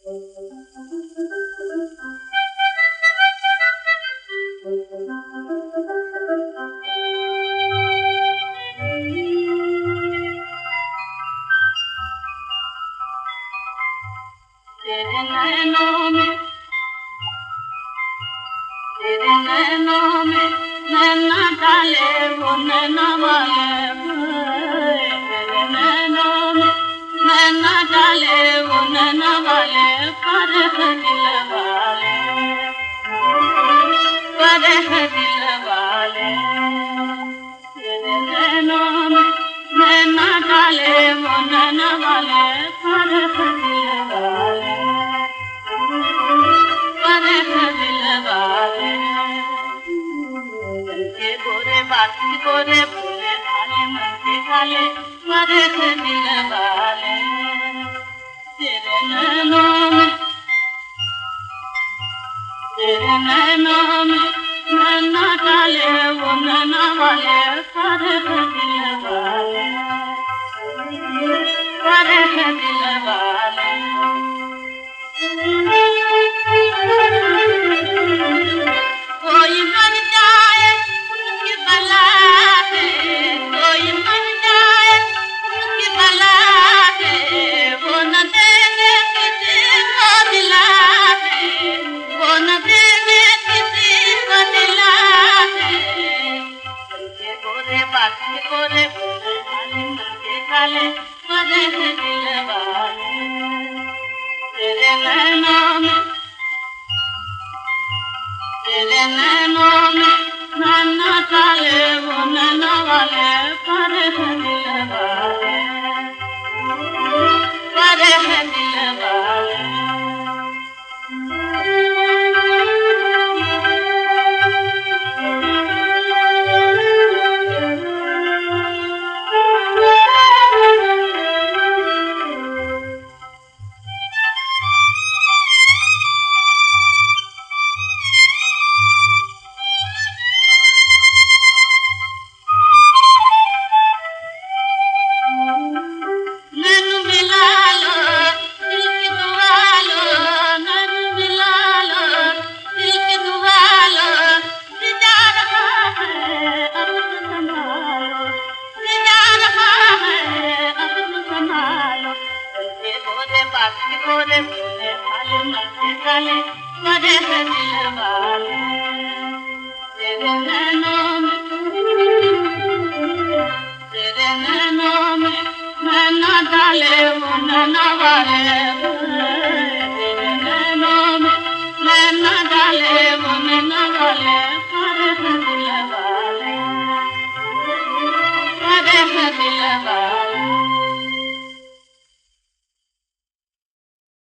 तेरे नैनों में नैना डाले वो नैना वाले, तेरे नैनों में नैना डाले वो नैना वाले, पर है दिल वाले, पर है दिल वाले। तेरे नैनों में नैना डाले वो नैना वाले, पर है दिल वाले, पर है दिल वाले। के गोरे बात गोरे भोले भाले मन के काले, पर है दिल वाले। तेरे नैनों में नैना डाले वो नैना वाले, पर है दिल वाले, पर है दिल वाले। कोई मर जाए उनकी बला से, कोई मर जाए उनकी बला से, वो न देंगे किसी को दिला से, वो न देंगे किसी को दिला से। उनके गोरे बाकी गोरे भोले भाले मन के काले, पर है दिल वाले। तेरे नैनों में नैना डाले वो नैना वाले, पर है दिल वाले, पर है दिल वाले। गोरे भोले भाले मन के काले, पर है दिल वाले। तेरे नैनों में नैना डाले वो नैना वाले,